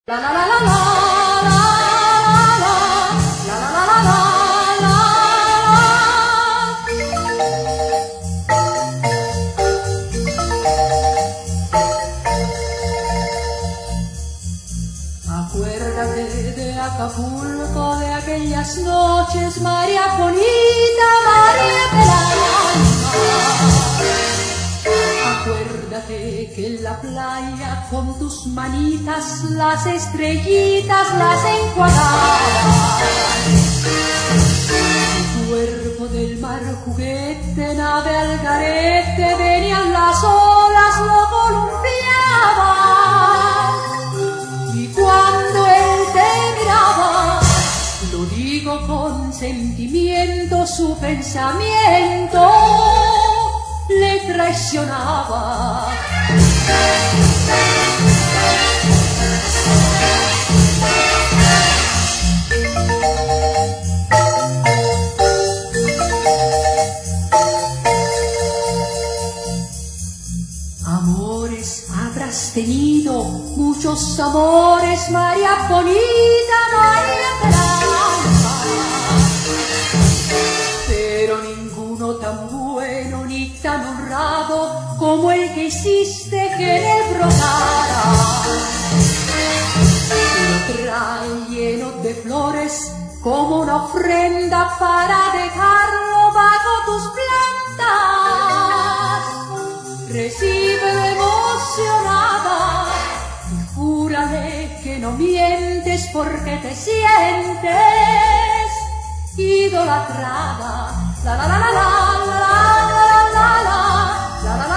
La la la la la la la la la la la la. Acuérdate de Acapulco, de aquellas noches, María bonita, María del alma. Acuérdate que en la playa con tus manitas las estrellitas las enjuagabas. Tu cuerpo del mar juguete, nave al garete, venían las olas, lo columpiaban. Y cuando él te miraba, lo digo con sentimiento, su pensamiento le traicionaba. Amores habrás tenido, muchos amores, María bonita, María del alma, pero ninguno tan bueno ni tan honrado como el que hiciste que en él brotara. Lo trae lleno de flores como una ofrenda para dejarlo bajo tus plantas. Recíbelo emocionada y júrale que no mientes porque te sientes idolatrada. La la la la la la la la la la la la.